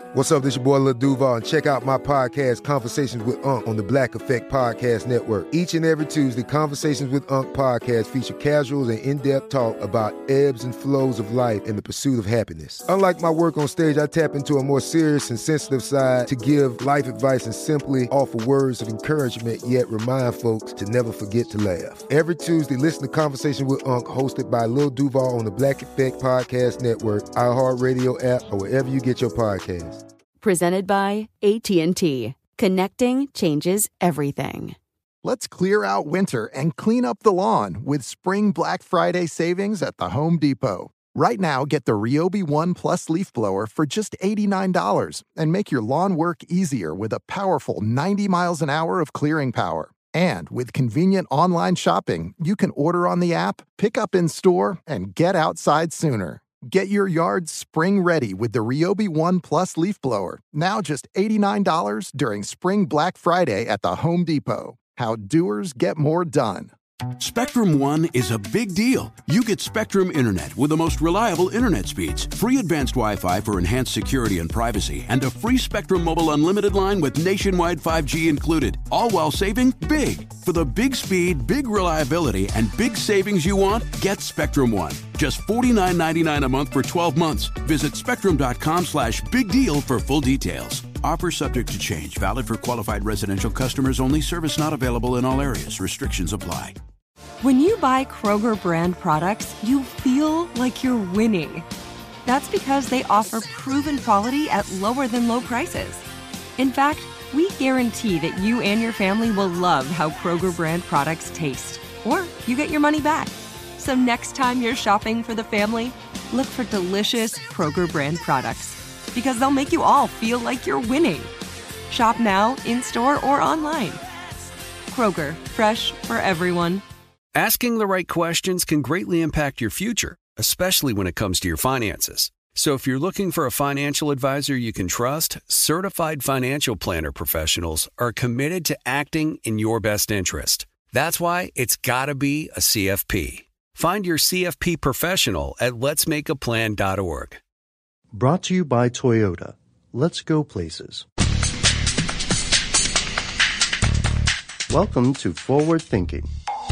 What's up, this your boy Lil Duval, and check out my podcast, Conversations with Unc, on the Black Effect Podcast Network. Each and every Tuesday, Conversations with Unc podcast feature casuals and in-depth talk about ebbs and flows of life and the pursuit of happiness. Unlike my work on stage, I tap into a more serious and sensitive side to give life advice and simply offer words of encouragement, yet remind folks to never forget to laugh. Every Tuesday, listen to Conversations with Unc, hosted by Lil Duval on the Black Effect Podcast Network, iHeartRadio app, or wherever you get your podcasts. Presented by AT&T. Connecting changes everything. Let's clear out winter and clean up the lawn with Spring Black Friday savings at the Home Depot. Right now, get the Ryobi One Plus leaf blower for just $89 and make your lawn work easier with a powerful 90 miles an hour of clearing power. And with convenient online shopping, you can order on the app, pick up in store, and get outside sooner. Get your yard spring ready with the Ryobi One Plus leaf blower. Now just $89 during Spring Black Friday at the Home Depot. How doers get more done. Spectrum One is a big deal. You get Spectrum Internet with the most reliable internet speeds, free advanced Wi-Fi for enhanced security and privacy, and a free Spectrum Mobile Unlimited line with nationwide 5G included, all while saving big. For the big speed, big reliability, and big savings you want, get Spectrum One. Just $49.99 a month for 12 months. Visit spectrum.com/big deal for full details. Offer subject to change. Valid for qualified residential customers only. Service not available in all areas. Restrictions apply. When you buy Kroger brand products, you feel like you're winning. That's because they offer proven quality at lower than low prices. In fact, we guarantee that you and your family will love how Kroger brand products taste, or you get your money back. So next time you're shopping for the family, look for delicious Kroger brand products, because they'll make you all feel like you're winning. Shop now, in-store, or online. Kroger, fresh for everyone. Asking the right questions can greatly impact your future, especially when it comes to your finances. So if you're looking for a financial advisor you can trust, certified financial planner professionals are committed to acting in your best interest. That's why it's got to be a CFP. Find your CFP professional at letsmakeaplan.org. Brought to you by Toyota. Let's go places. Welcome to Forward Thinking.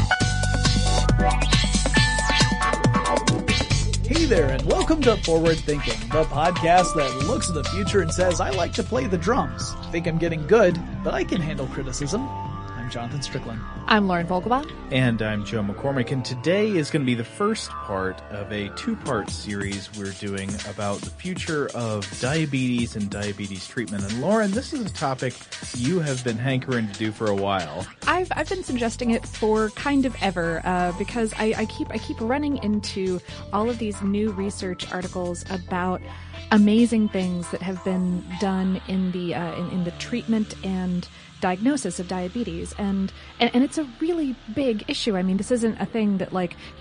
Hey there, and welcome to Forward Thinking, the podcast that looks at the future and says, I like to play the drums. Think I'm getting good, but I can handle criticism. I'm Jonathan Strickland. I'm Lauren Vogelbaum. And I'm Joe McCormick, and today is going to be the first part of a two-part series we're doing about the future of diabetes and diabetes treatment. And Lauren, this is a topic you have been hankering to do for a while. I've been suggesting it for kind of ever, because I keep running into all of these new research articles about amazing things that have been done in the treatment and diagnosis of diabetes, and it's a really big issue. I mean, this isn't a thing that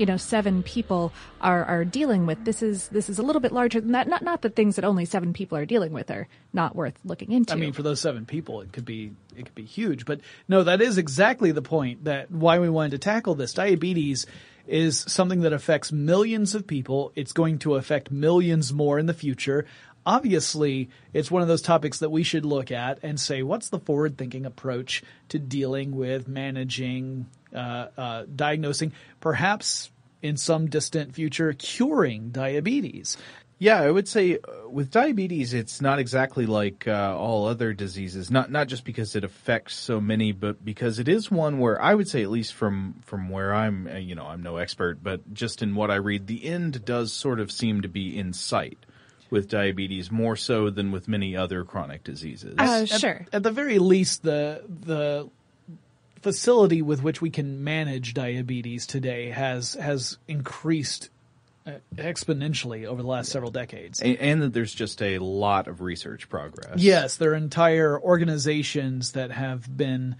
7 people are dealing with. This is a little bit larger than that. Not that things that only 7 people are dealing with are not worth looking into. I mean, for those 7 people, it could be huge. But no, that is exactly the point, that why we wanted to tackle this. Diabetes is something that affects millions of people. It's going to affect millions more in the future. Obviously, it's one of those topics that we should look at and say, what's the forward-thinking approach to dealing with, managing, diagnosing, perhaps in some distant future, curing diabetes? Yeah, I would say with diabetes, it's not exactly like all other diseases, not just because it affects so many, but because it is one where I would say, at least from where I'm, I'm no expert, but just in what I read, the end does sort of seem to be in sight with diabetes, more so than with many other chronic diseases. Sure. At the very least, the facility with which we can manage diabetes today has increased exponentially over the last several decades. And that there's just a lot of research progress. Yes, there are entire organizations that have been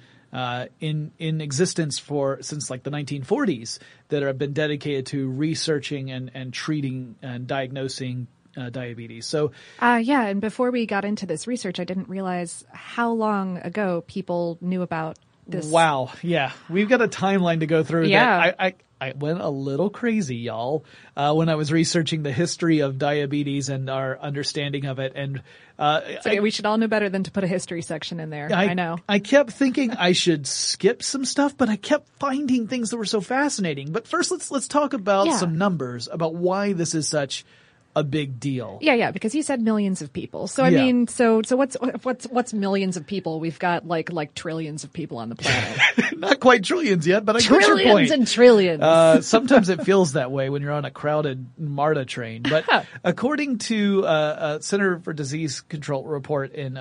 in existence since the 1940s that have been dedicated to researching and treating and diagnosing diabetes. So, and before we got into this research, I didn't realize how long ago people knew about this. Wow. Yeah. We've got a timeline to go through. Yeah. That I went a little crazy, y'all, when I was researching the history of diabetes and our understanding of it. And we should all know better than to put a history section in there. I know. I kept thinking I should skip some stuff, but I kept finding things that were so fascinating. But first, let's talk about some numbers about why this is such a big deal. Yeah, because you said millions of people. So I mean, so what's millions of people? We've got like trillions of people on the planet. Not quite trillions yet, but I get your point. Trillions and trillions. Sometimes it feels that way when you're on a crowded MARTA train. But according to a Center for Disease Control report in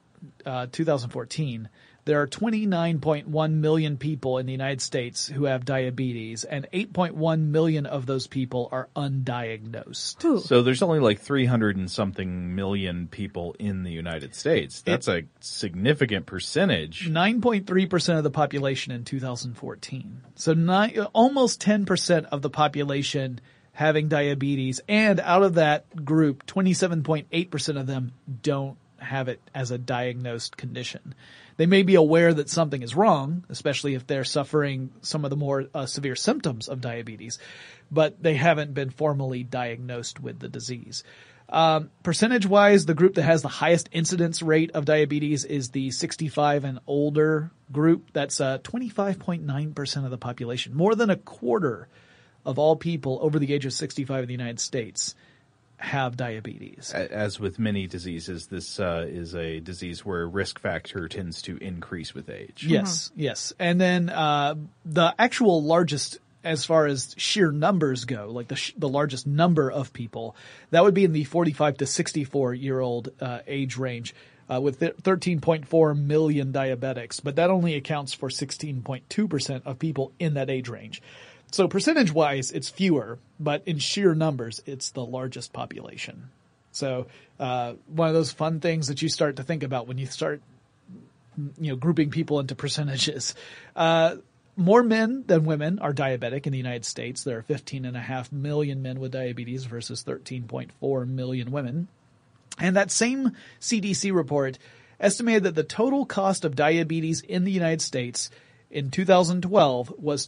2014, there are 29.1 million people in the United States who have diabetes, and 8.1 million of those people are undiagnosed. Ooh. So there's only like 300 and something million people in the United States. That's a significant percentage. 9.3% of the population in 2014. So almost 10% of the population having diabetes, and out of that group, 27.8% of them don't have it as a diagnosed condition. They may be aware that something is wrong, especially if they're suffering some of the more severe symptoms of diabetes, but they haven't been formally diagnosed with the disease. Percentage-wise, the group that has the highest incidence rate of diabetes is the 65 and older group. That's 25.9% of the population. More than a quarter of all people over the age of 65 in the United States have diabetes. As with many diseases, this is a disease where risk factor tends to increase with age. Yes, yes. And then the actual largest, as far as sheer numbers go, like the largest number of people, that would be in the 45 to 64-year-old age range with 13.4 million diabetics. But that only accounts for 16.2% of people in that age range. So percentage-wise, it's fewer, but in sheer numbers, it's the largest population. So one of those fun things that you start to think about when you start, grouping people into percentages. More men than women are diabetic in the United States. There are 15.5 million men with diabetes versus 13.4 million women. And that same CDC report estimated that the total cost of diabetes in the United States in 2012 was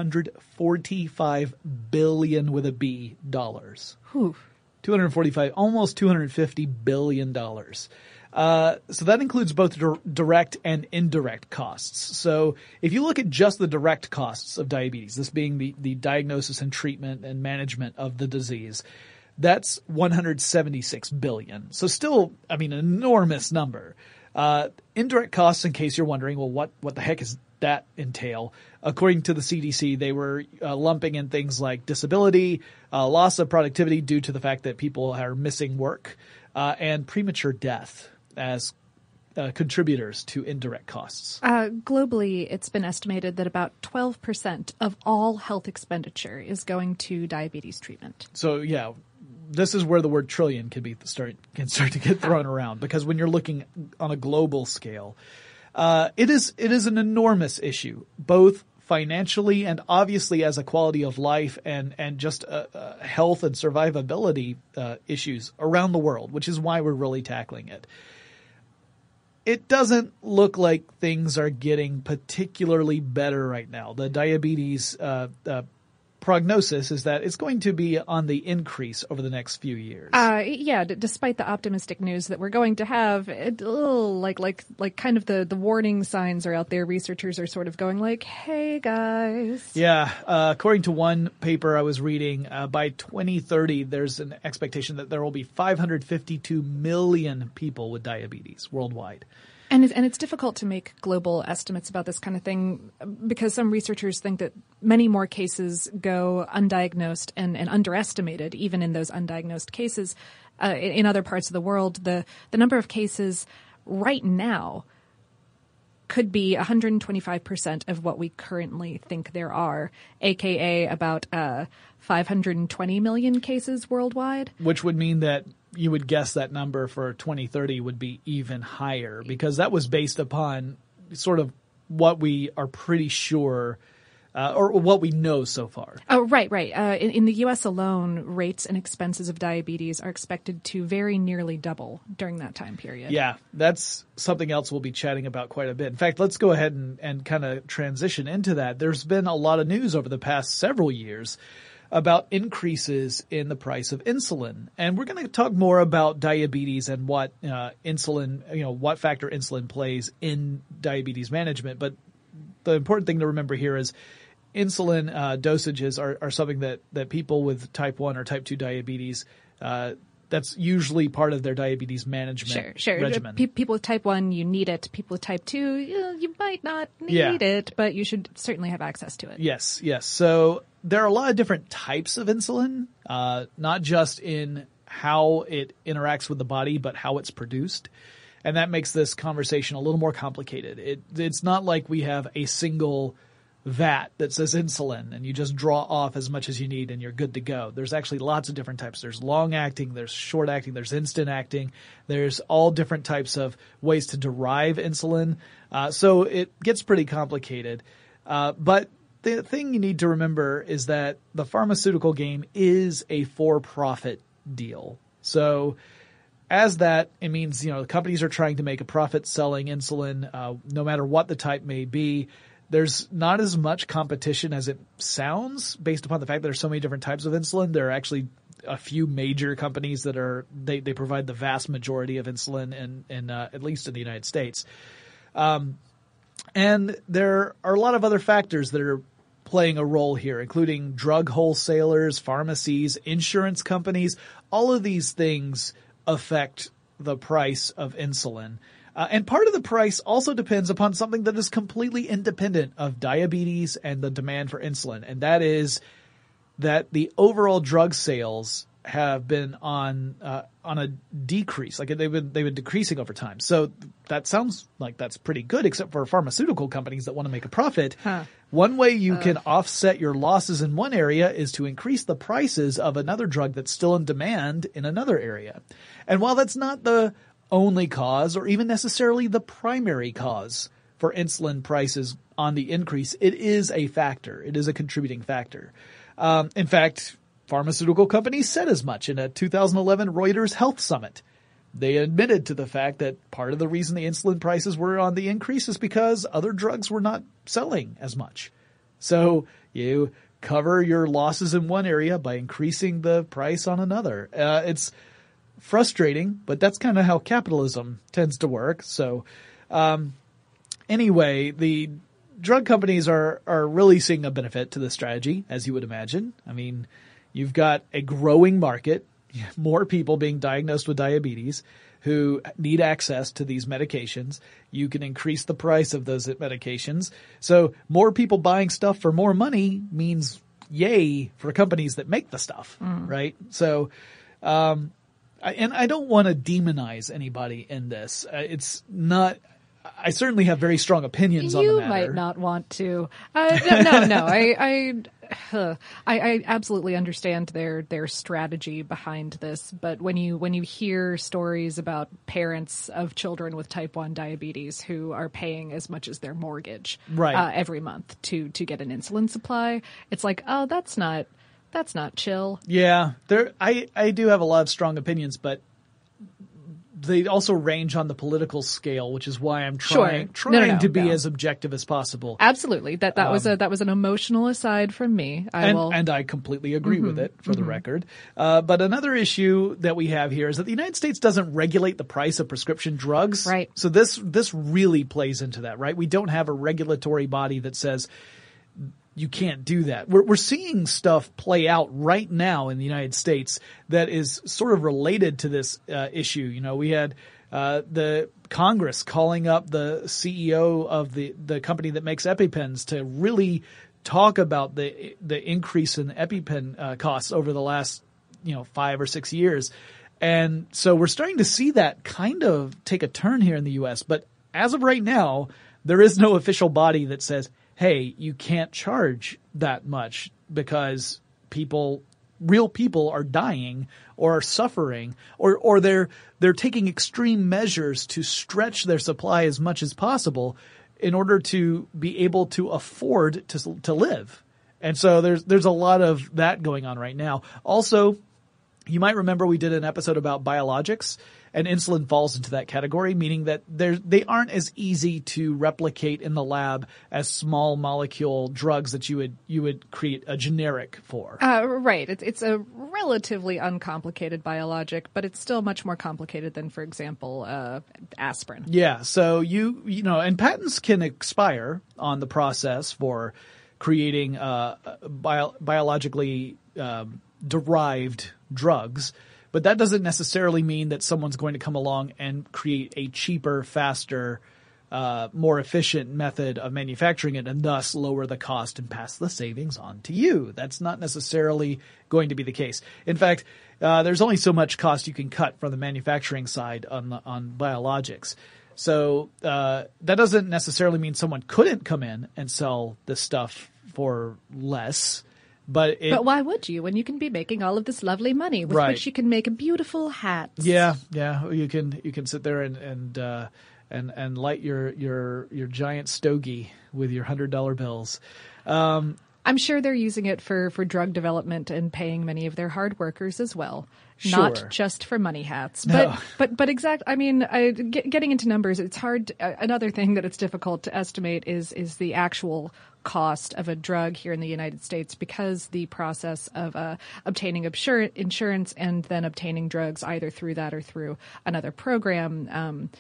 $245 billion with a B dollars. Whew. 245, almost $250 billion. So that includes both direct and indirect costs. So if you look at just the direct costs of diabetes, this being the diagnosis and treatment and management of the disease, that's $176 billion. So still, an enormous number. Indirect costs, in case you're wondering, well, what the heck is that entail? According to the CDC, they were lumping in things like disability, loss of productivity due to the fact that people are missing work, and premature death as contributors to indirect costs. Globally, it's been estimated that about 12% of all health expenditure is going to diabetes treatment. So, yeah, this is where the word trillion can start to get thrown around, because when you're looking on a global scale, it is an enormous issue, both financially and obviously as a quality of life and just health and survivability issues around the world, which is why we're really tackling it. It doesn't look like things are getting particularly better right now. The diabetes prognosis is that it's going to be on the increase over the next few years. Despite the optimistic news that we're going to have, kind of the warning signs are out there. Researchers are sort of going like, hey, guys. Yeah. According to one paper I was reading, by 2030, there's an expectation that there will be 552 million people with diabetes worldwide. And it's difficult to make global estimates about this kind of thing because some researchers think that many more cases go undiagnosed and underestimated, even in those undiagnosed cases. In other parts of the world, the number of cases right now could be 125% of what we currently think there are, aka about 520 million cases worldwide. Which would mean that you would guess that number for 2030 would be even higher, because that was based upon sort of what we are pretty sure or what we know so far. Oh, right. In the U.S. alone, rates and expenses of diabetes are expected to very nearly double during that time period. Yeah, that's something else we'll be chatting about quite a bit. In fact, let's go ahead and kind of transition into that. There's been a lot of news over the past several years about increases in the price of insulin. And we're going to talk more about diabetes and what what factor insulin plays in diabetes management. But the important thing to remember here is insulin dosages are something that people with type 1 or type 2 diabetes, that's usually part of their diabetes management regimen. People with type 1, you need it. People with type 2, you might not need it, but you should certainly have access to it. Yes. So there are a lot of different types of insulin, not just in how it interacts with the body, but how it's produced. And that makes this conversation a little more complicated. It's not like we have a single vat that says insulin and you just draw off as much as you need and you're good to go. There's actually lots of different types. There's long acting, there's short acting, there's instant acting. There's all different types of ways to derive insulin. So it gets pretty complicated. But the thing you need to remember is that the pharmaceutical game is a for-profit deal. So as that, it means, companies are trying to make a profit selling insulin, no matter what the type may be. There's not as much competition as it sounds based upon the fact that there's so many different types of insulin. There are actually a few major companies that they provide the vast majority of insulin in at least in the United States. And there are a lot of other factors that are playing a role here, including drug wholesalers, pharmacies, insurance companies. All of these things affect the price of insulin. And part of the price also depends upon something that is completely independent of diabetes and the demand for insulin. And that is that the overall drug sales have been on a decrease. Like they've been decreasing over time. So that sounds like that's pretty good, except for pharmaceutical companies that want to make a profit. One way you can offset your losses in one area is to increase the prices of another drug that's still in demand in another area. And while that's not the only cause or even necessarily the primary cause for insulin prices on the increase, it is a factor. It is a contributing factor. In fact, pharmaceutical companies said as much in a 2011 Reuters Health Summit. They admitted to the fact that part of the reason the insulin prices were on the increase is because other drugs were not selling as much. So you cover your losses in one area by increasing the price on another. It's frustrating, but that's kind of how capitalism tends to work. So anyway, the drug companies are really seeing a benefit to this strategy, as you would imagine. I mean, you've got a growing market, more people being diagnosed with diabetes who need access to these medications. You can increase the price of those medications. So more people buying stuff for more money means yay for companies that make the stuff, right? So, and I don't want to demonize anybody in this. It's not, I certainly have very strong opinions on the matter. You might not want to. No. I absolutely understand their strategy behind this, but when you hear stories about parents of children with type 1 diabetes who are paying as much as their mortgage every month to get an insulin supply, it's like, oh, that's not chill. Yeah, I do have a lot of strong opinions, but they also range on the political scale, which is why I'm trying to be as objective as possible. Absolutely. That was an emotional aside from me. And I completely agree with it, for the record. But another issue that we have here is that the United States doesn't regulate the price of prescription drugs. Right. So this really plays into that, right? We don't have a regulatory body that says you can't do that. We're seeing stuff play out right now in the United States that is sort of related to this issue. You know, we had the Congress calling up the CEO of the company that makes EpiPens to really talk about the increase in EpiPen costs over the last 5 or 6 years. And so we're starting to see that kind of take a turn here in the U.S. But as of right now, there is no official body that says, hey, you can't charge that much because real people are dying or are suffering or they're taking extreme measures to stretch their supply as much as possible. in order to be able to afford to live. And so there's a lot of that going on right now. Also, you might remember we did an episode about biologics, and insulin falls into that category, meaning that they aren't as easy to replicate in the lab as small molecule drugs that you would create a generic for. Right. It's a relatively uncomplicated biologic, but it's still much more complicated than, for example, aspirin. Yeah. So you know, and patents can expire on the process for creating biologically derived drugs. But that doesn't necessarily mean that someone's going to come along and create a cheaper, faster, more efficient method of manufacturing it and thus lower the cost and pass the savings on to you. That's not necessarily going to be the case. In fact, there's only so much cost you can cut from the manufacturing side on biologics. So that doesn't necessarily mean someone couldn't come in and sell this stuff for less. But why would you when you can be making all of this lovely money with which you can make beautiful hats? Yeah. You can sit there and light your giant stogie with your $100 bills. I'm sure they're using it for drug development and paying many of their hard workers as well. Sure. Not just for money hats. But exact. I mean, getting into numbers, it's hard. Another thing that it's difficult to estimate is the actual cost of a drug here in the United States, because the process of obtaining insurance and then obtaining drugs either through that or through another program,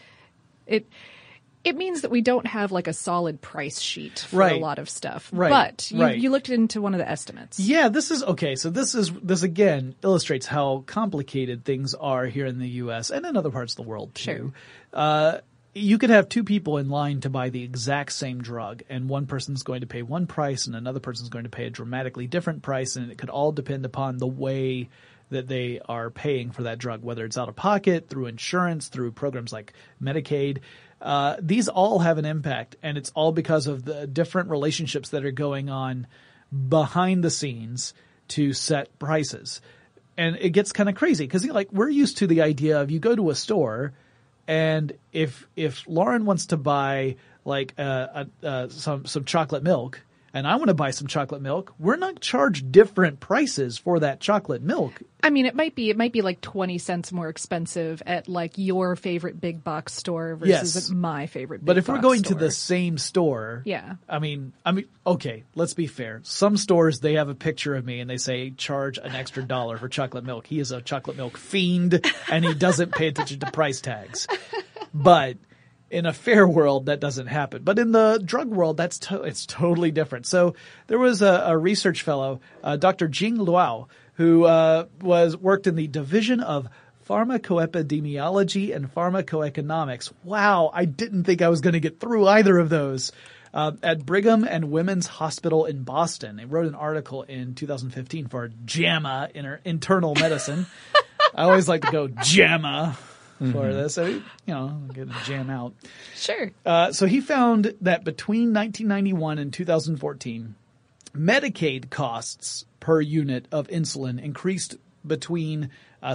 it means that we don't have like a solid price sheet for a lot of stuff. Right. But you looked into one of the estimates. Yeah, this is okay. So this again illustrates how complicated things are here in the U.S. and in other parts of the world too. Sure. You could have two people in line to buy the exact same drug, and one person's going to pay one price and another person's going to pay a dramatically different price, and it could all depend upon the way that they are paying for that drug, whether it's out of pocket, through insurance, through programs like Medicaid. These all have an impact, and it's all because of the different relationships that are going on behind the scenes to set prices. And it gets kind of crazy because like we're used to the idea of you go to a store, and if Lauren wants to buy like some chocolate milk, and I want to buy some chocolate milk, we're not charged different prices for that chocolate milk. I mean, it might be like 20 cents more expensive at like your favorite big box store versus at my favorite big box store. But if we're going to the same store, yeah. I mean, okay, let's be fair. Some stores, they have a picture of me and they say charge an extra $1 for chocolate milk. He is a chocolate milk fiend and he doesn't pay attention to price tags. But in a fair world, that doesn't happen. But in the drug world, it's totally different. So there was a research fellow, Dr. Jing Luo, who worked in the Division of Pharmacoepidemiology and Pharmacoeconomics. Wow, I didn't think I was going to get through either of those. At Brigham and Women's Hospital in Boston. They wrote an article in 2015 for JAMA, Internal Medicine. I always like to go JAMA for this. So, I'm going to jam out. Sure. So he found that between 1991 and 2014, Medicaid costs per unit of insulin increased between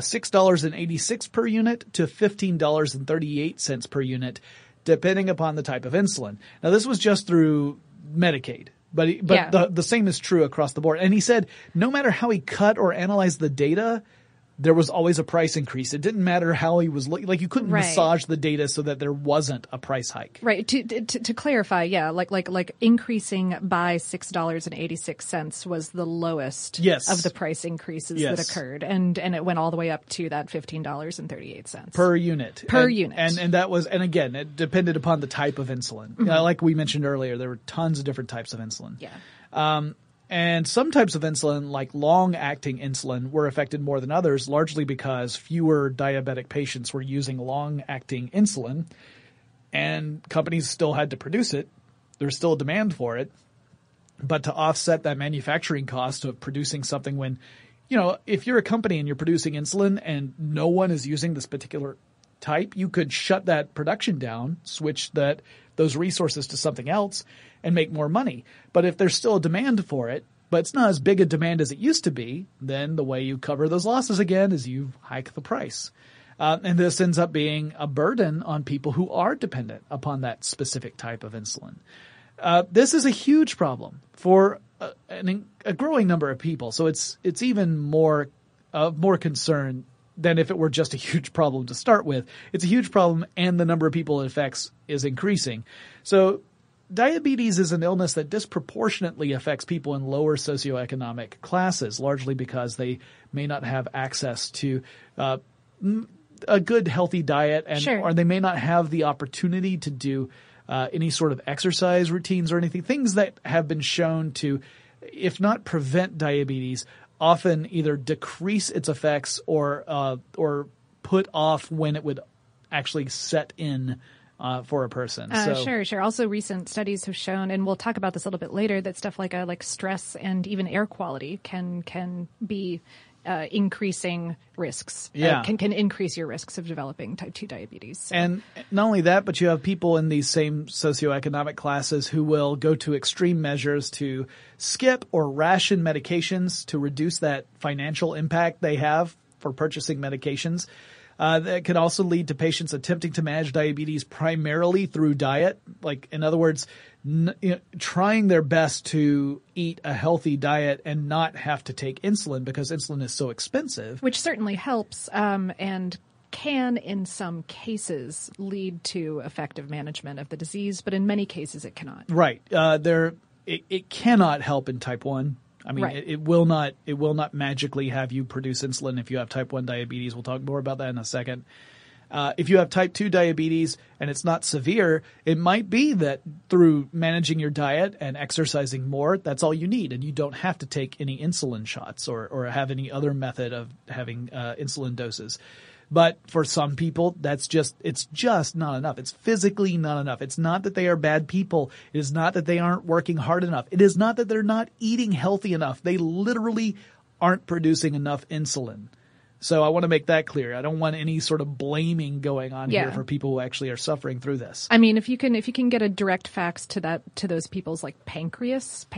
$6.86 per unit to $15.38 per unit, depending upon the type of insulin. Now, this was just through Medicaid. But the same is true across the board. And he said no matter how he cut or analyzed the data, there was always a price increase. It didn't matter how he was looking. Like you couldn't massage the data so that there wasn't a price hike. Right. To clarify, like increasing by $6.86 was the lowest of the price increases that occurred, and it went all the way up to that $15.38 per unit. Unit. And that was, and again, it depended upon the type of insulin. Mm-hmm. Like we mentioned earlier, there were tons of different types of insulin. Yeah. And some types of insulin, like long-acting insulin, were affected more than others, largely because fewer diabetic patients were using long-acting insulin, and companies still had to produce it. There's still a demand for it. But to offset that manufacturing cost of producing something when, if you're a company and you're producing insulin and no one is using this particular type, you could shut that production down, switch those resources to something else, and make more money. But if there's still a demand for it, but it's not as big a demand as it used to be, then the way you cover those losses again is you hike the price. And this ends up being a burden on people who are dependent upon that specific type of insulin. This is a huge problem for a growing number of people. So it's even more concern than if it were just a huge problem to start with. It's a huge problem, and the number of people it affects is increasing. So diabetes is an illness that disproportionately affects people in lower socioeconomic classes, largely because they may not have access to a good, healthy diet, and or they may not have the opportunity to do any sort of exercise routines or anything, things that have been shown to, if not prevent diabetes, often either decrease its effects or put off when it would actually set in for a person. Sure. Also, recent studies have shown, and we'll talk about this a little bit later, that stuff like stress and even air quality can be increasing risks. Can increase your risks of developing type 2 diabetes. So. And not only that, but you have people in these same socioeconomic classes who will go to extreme measures to skip or ration medications to reduce that financial impact they have for purchasing medications. That could also lead to patients attempting to manage diabetes primarily through diet. Like, in other words, trying their best to eat a healthy diet and not have to take insulin because insulin is so expensive. Which certainly helps and can, in some cases, lead to effective management of the disease, but in many cases it cannot. Right. It cannot help in type 1. I mean, it will not magically have you produce insulin if you have type 1 diabetes. We'll talk more about that in a second. If you have type 2 diabetes and it's not severe, it might be that through managing your diet and exercising more, that's all you need, and you don't have to take any insulin shots or have any other method of having insulin doses. But for some people, it's just not enough. It's physically not enough. It's not that they are bad people. It is not that they aren't working hard enough. It is not that they're not eating healthy enough. They literally aren't producing enough insulin. So I want to make that clear. I don't want any sort of blaming going on here for people who actually are suffering through this. I mean, if you can get a direct fax to those people's like pancreai,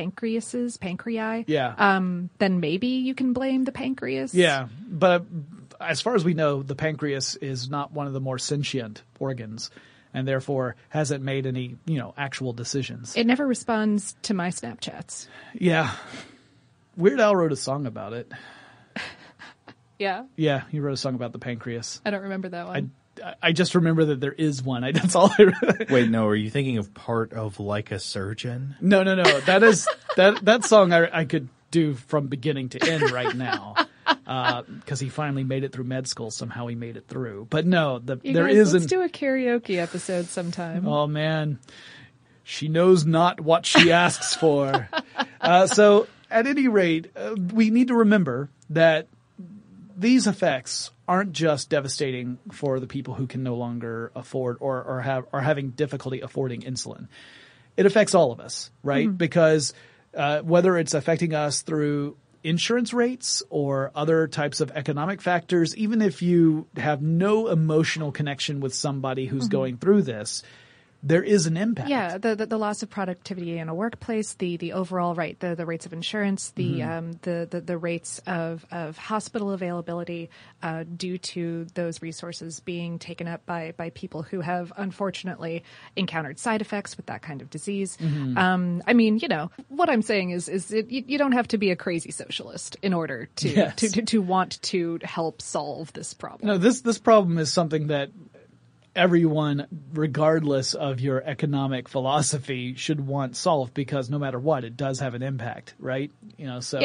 then maybe you can blame the pancreas. Yeah, but as far as we know, the pancreas is not one of the more sentient organs, and therefore hasn't made any, actual decisions. It never responds to my Snapchats. Yeah. Weird Al wrote a song about it. Yeah? Yeah, he wrote a song about the pancreas. I don't remember that one. I just remember that there is one. That's all I remember. Wait, no, are you thinking of Part of Like a Surgeon? No. That is that song I could do from beginning to end right now. Because he finally made it through med school. Somehow he made it through. But no, there isn't. Let's do a karaoke episode sometime. Oh, man. She knows not what she asks for. So at any rate, we need to remember that these effects aren't just devastating for the people who can no longer afford or are having difficulty affording insulin. It affects all of us, right? Mm-hmm. Because whether it's affecting us through insurance rates or other types of economic factors, even if you have no emotional connection with somebody who's going through this, there is an impact. Yeah, the loss of productivity in a workplace, the overall the rates of insurance, the rates of hospital availability due to those resources being taken up by people who have unfortunately encountered side effects with that kind of disease. Mm-hmm. I mean, what I'm saying is you don't have to be a crazy socialist in order to want to help solve this problem. No, this problem is something that everyone, regardless of your economic philosophy, should want solved, because no matter what, it does have an impact, right? So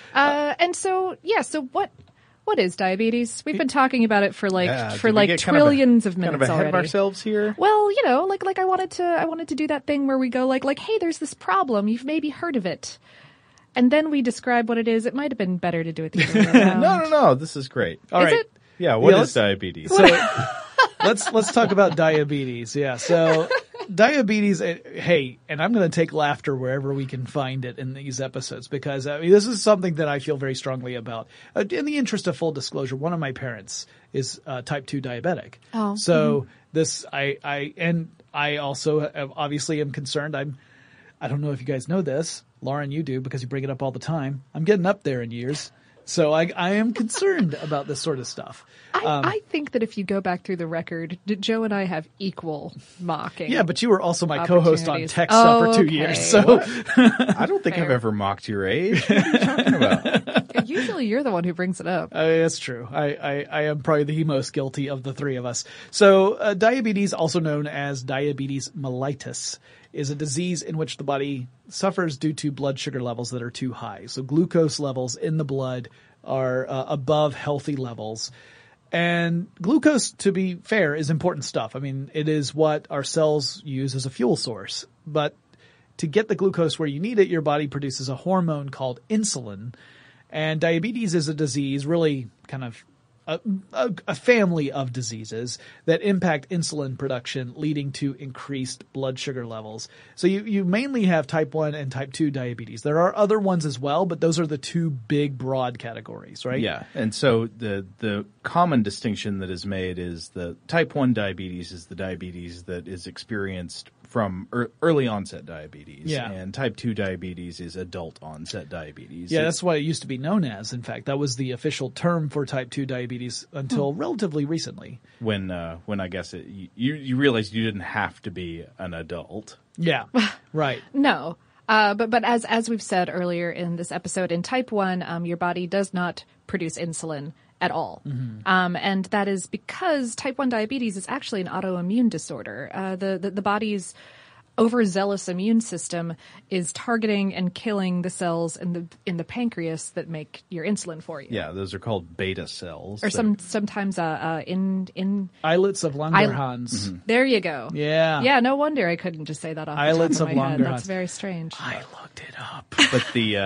what is diabetes? We've been talking about it for trillions of minutes kind of ahead already. Of ourselves here. Well, I wanted to do that thing where we go like, hey, there's this problem. You've maybe heard of it. And then we describe what it is. It might have been better to do it the other way around. No. This is great. All right. It? Yeah. What is diabetes? So let's talk about diabetes. Yeah. So diabetes. Hey, and I'm going to take laughter wherever we can find it in these episodes, because this is something that I feel very strongly about. In the interest of full disclosure, one of my parents is type 2 diabetic. Oh. So this I also obviously am concerned. I don't know if you guys know this. Lauren, you do, because you bring it up all the time. I'm getting up there in years. So I am concerned about this sort of stuff. I think that if you go back through the record, Joe and I have equal mocking. Yeah, but you were also my co-host on Tech Stuff for 2 years. So I don't think I've ever mocked your age. What are you talking about? Usually you're the one who brings it up. That's true. I am probably the most guilty of the three of us. So diabetes, also known as diabetes mellitus, is a disease in which the body suffers due to blood sugar levels that are too high. So glucose levels in the blood are above healthy levels. And glucose, to be fair, is important stuff. I mean, it is what our cells use as a fuel source. But to get the glucose where you need it, your body produces a hormone called insulin. And diabetes is a disease, really kind of a family of diseases that impact insulin production, leading to increased blood sugar levels. So you mainly have type 1 and type 2 diabetes. There are other ones as well, but those are the two big broad categories, right? Yeah. And so the common distinction that is made is the type 1 diabetes is the diabetes that is experienced from early onset diabetes. Yeah. And type 2 diabetes is adult onset diabetes. Yeah, that's what it used to be known as. In fact, that was the official term for type 2 diabetes until relatively recently. When I guess you realized you didn't have to be an adult. Yeah, right. No. But as we've said earlier in this episode, in type 1, your body does not produce insulin at all. Mm-hmm. And that is because type 1 diabetes is actually an autoimmune disorder. The body's overzealous immune system is targeting and killing the cells in the pancreas that make your insulin for you. Yeah, those are called beta cells. Or sometimes in islets of Langerhans. Mm-hmm. There you go. Yeah. Yeah, no wonder I couldn't just say that off Islets the top of of my head. Langerhans. That's very strange. I looked it up. But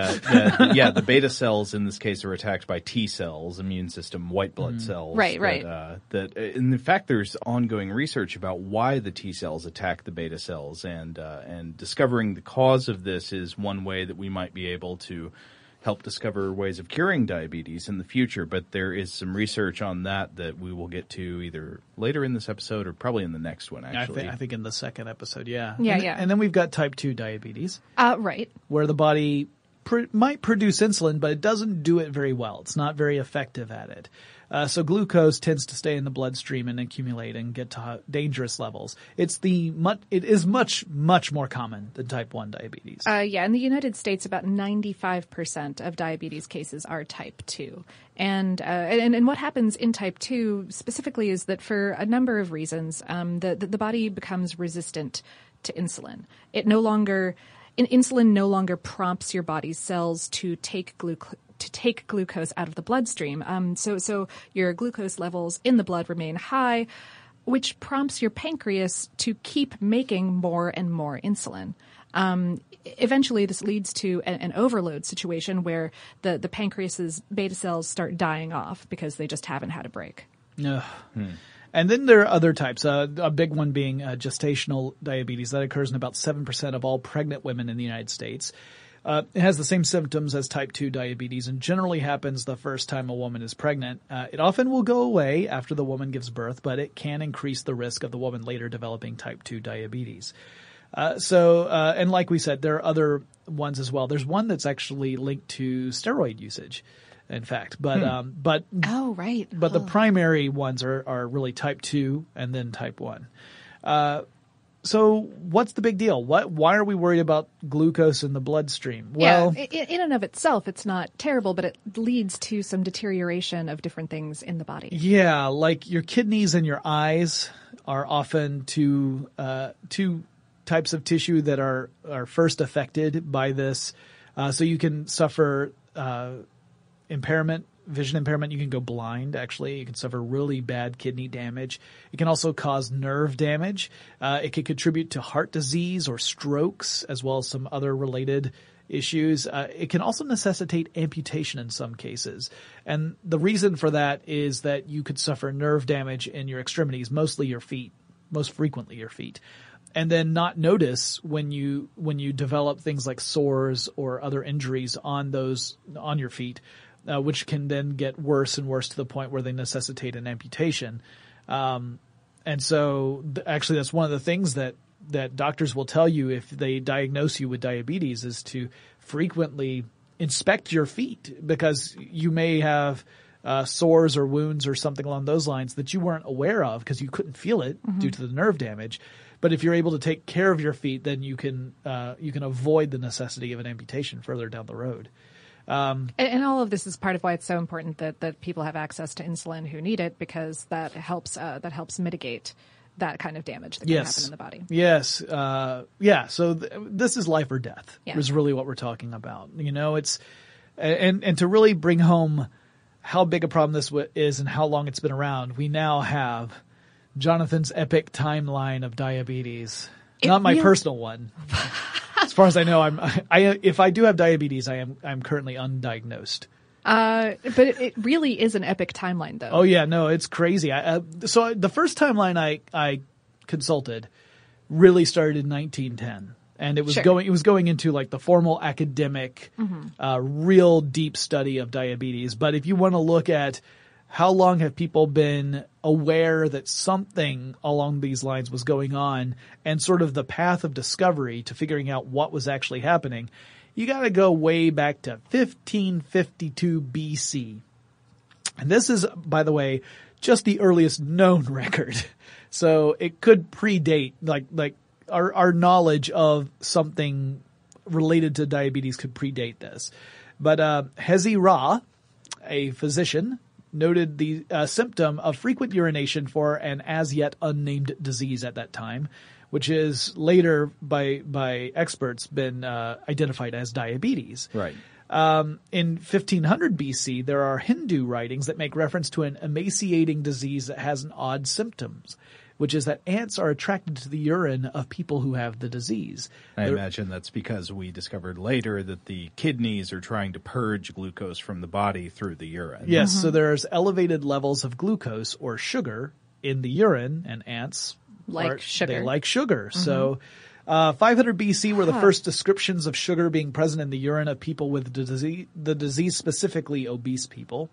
the beta cells in this case are attacked by T cells, immune system, white blood cells. Right. That in fact, there's ongoing research about why the T cells attack the beta cells, and discovering the cause of this is one way that we might be able to help discover ways of curing diabetes in the future. But there is some research on that we will get to either later in this episode or probably in the next one, actually. I think in the second episode, yeah. Yeah. And then we've got type 2 diabetes. Right. Where the body might produce insulin, but it doesn't do it very well. It's not very effective at it. So glucose tends to stay in the bloodstream and accumulate and get to dangerous levels. It is much, much more common than type 1 diabetes. In the United States, about 95% of diabetes cases are type 2. And what happens in type 2 specifically is that for a number of reasons, the body becomes resistant to insulin. Insulin no longer prompts your body's cells to take glucose out of the bloodstream. So your glucose levels in the blood remain high, which prompts your pancreas to keep making more and more insulin. Eventually, this leads to an overload situation where the pancreas's beta cells start dying off because they just haven't had a break. And then there are other types, a big one being gestational diabetes. That occurs in about 7% of all pregnant women in the United States. It has the same symptoms as type 2 diabetes and generally happens the first time a woman is pregnant. It often will go away after the woman gives birth, but it can increase the risk of the woman later developing type 2 diabetes. And like we said, there are other ones as well. There's one that's actually linked to steroid usage, in fact. But oh, right. But the primary ones are really type 2 and then type 1. So what's the big deal? Why are we worried about glucose in the bloodstream? Well, in and of itself, it's not terrible, but it leads to some deterioration of different things in the body. Yeah, like your kidneys and your eyes are often two types of tissue that are first affected by this. So you can suffer vision impairment. You can go blind, actually. You can suffer really bad kidney damage. It can also cause nerve damage. It can contribute to heart disease or strokes, as well as some other related issues. It can also necessitate amputation in some cases. And the reason for that is that you could suffer nerve damage in your extremities, mostly your feet, most frequently your feet. And then not notice when you develop things like sores or other injuries on your feet, which can then get worse and worse to the point where they necessitate an amputation. And so actually that's one of the things that doctors will tell you if they diagnose you with diabetes is to frequently inspect your feet because you may have sores or wounds or something along those lines that you weren't aware of because you couldn't feel it due to the nerve damage. But if you're able to take care of your feet, then you can avoid the necessity of an amputation further down the road. And all of this is part of why it's so important that people have access to insulin who need it, because that helps mitigate that kind of damage that can happen in the body. Yes. So this is life or death is really what we're talking about. It's and to really bring home how big a problem this is and how long it's been around, we now have Jonathan's epic timeline of diabetes. Not my personal one. As far as I know, if I do have diabetes, I'm currently undiagnosed. But it really is an epic timeline, though. Oh yeah, no, it's crazy. So the first timeline I consulted really started in 1910, and it was going into like the formal academic, real deep study of diabetes. But if you want to look at how long have people been aware that something along these lines was going on, and sort of the path of discovery to figuring out what was actually happening, you got to go way back to 1552 BC. And this is, by the way, just the earliest known record. So it could predate, like our knowledge of something related to diabetes could predate this. But Hezi Ra, a physician, noted the symptom of frequent urination for an as yet unnamed disease at that time, which is later by experts been identified as diabetes. Right. In 1500 BC, there are Hindu writings that make reference to an emaciating disease that has an odd symptoms, which is that ants are attracted to the urine of people who have the disease. I imagine that's because we discovered later that the kidneys are trying to purge glucose from the body through the urine. Yes, so there's elevated levels of glucose or sugar in the urine, and ants like sugar. So 500 BC were the first descriptions of sugar being present in the urine of people with the disease, specifically obese people.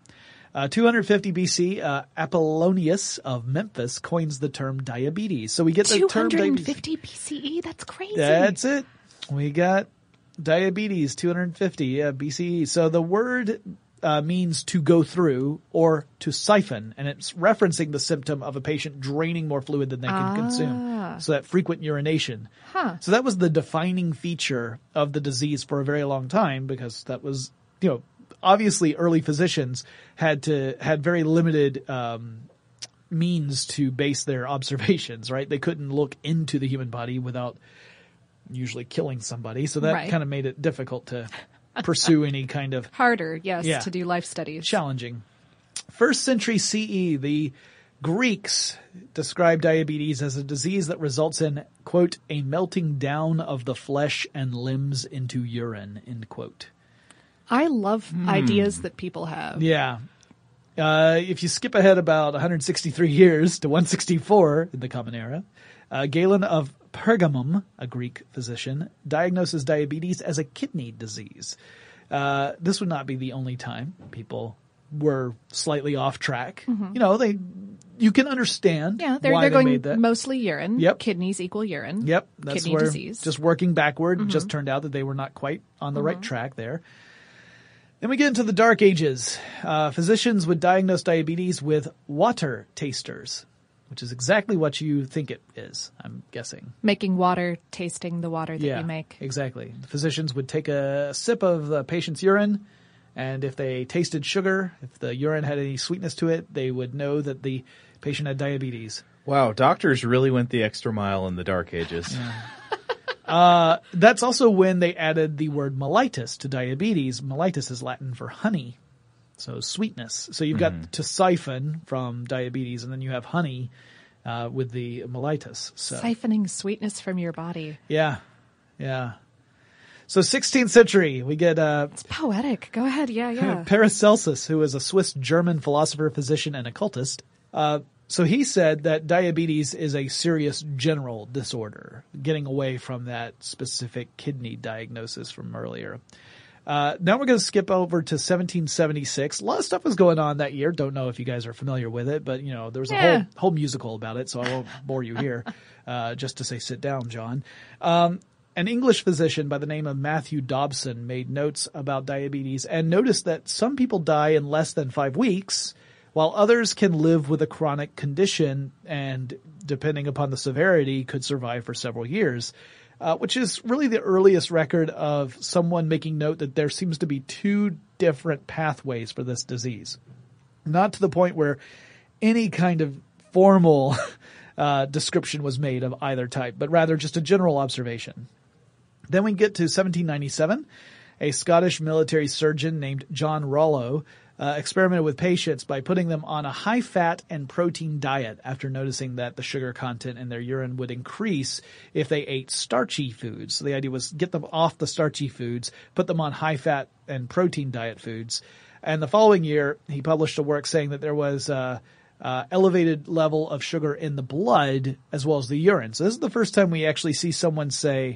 250 BC, Apollonius of Memphis coins the term diabetes. So we get the term diabetes. 250 BCE? That's crazy. That's it. We got diabetes, 250 BCE. So the word means to go through or to siphon, and it's referencing the symptom of a patient draining more fluid than they can consume. So that frequent urination. So that was the defining feature of the disease for a very long time, because that was, obviously early physicians had very limited means to base their observations, right? They couldn't look into the human body without usually killing somebody. So that kind of made it difficult to pursue any kind of harder, to do life studies. Challenging. 1st century CE, the Greeks described diabetes as a disease that results in, quote, a melting down of the flesh and limbs into urine, end quote. I love ideas that people have. Yeah. If you skip ahead about 163 years to 164 in the Common Era, Galen of Pergamum, a Greek physician, diagnoses diabetes as a kidney disease. This would not be the only time people were slightly off track. You can understand they're going made that. Mostly urine. Yep. Kidneys equal urine. Yep. That's kidney disease. Just working backward, just turned out that they were not quite on the right track there. Then we get into the Dark Ages. Physicians would diagnose diabetes with water tasters, which is exactly what you think it is, I'm guessing. Making water, tasting the water that you make. Exactly. The physicians would take a sip of the patient's urine, and if they tasted sugar, if the urine had any sweetness to it, they would know that the patient had diabetes. Wow, doctors really went the extra mile in the Dark Ages. That's also when they added the word mellitus to diabetes. Mellitus is Latin for honey, so sweetness. So you've got to siphon from diabetes, and then you have honey with the mellitus. So. Siphoning sweetness from your body. Yeah. So 16th century, we get it's poetic. Go ahead. Yeah. Paracelsus, who was a Swiss-German philosopher, physician, and occultist. So he said that diabetes is a serious general disorder, getting away from that specific kidney diagnosis from earlier. Now we're going to skip over to 1776. A lot of stuff was going on that year. Don't know if you guys are familiar with it, but there was a whole musical about it, so I won't bore you here. Just to say, sit down, John. An English physician by the name of Matthew Dobson made notes about diabetes and noticed that some people die in less than 5 weeks, while others can live with a chronic condition and, depending upon the severity, could survive for several years, which is really the earliest record of someone making note that there seems to be 2 different pathways for this disease. Not to the point where any kind of formal description was made of either type, but rather just a general observation. Then we get to 1797. A Scottish military surgeon named John Rollo experimented with patients by putting them on a high-fat and protein diet after noticing that the sugar content in their urine would increase if they ate starchy foods. So the idea was get them off the starchy foods, put them on high-fat and protein diet foods. And the following year, he published a work saying that there was elevated level of sugar in the blood as well as the urine. So this is the first time we actually see someone say,